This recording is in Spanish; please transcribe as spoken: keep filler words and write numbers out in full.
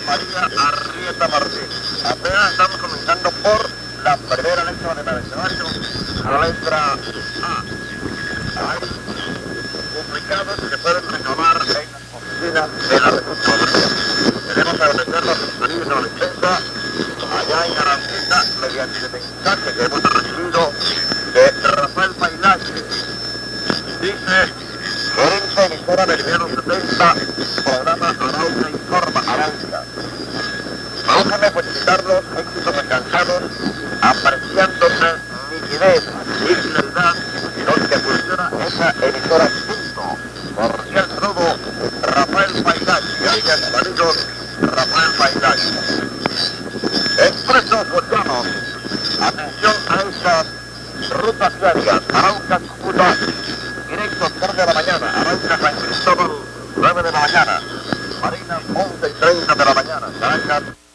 María Arrieta Martín. Apenas estamos comenzando por la primera letra del abecedario, la letra A. Hay duplicados que pueden reclamar en las oficinas de la Registraduría. Queremos agradecer la Secretaría de la Defensa allá en Garantita mediante el mensaje que hemos recibido de Rafael Pailache. Dice: gerente emisora Meridiano setenta, programa Arauca Informa Arauca. Déjame felicitarlos, éxitos alcanzados, apreciándose nitidez y claridad donde funciona esa emisora punto. Cordial saludo, Rafael Pailache. Gracias, amigos, Rafael Pailache. Expresos Bolivianos, atención a estas rutas diarias. Arauca Cúcuta, directo tres de la mañana. Arauca San Cristóbal, nueve de la mañana. Marinas, once y treinta de la mañana. Caracas.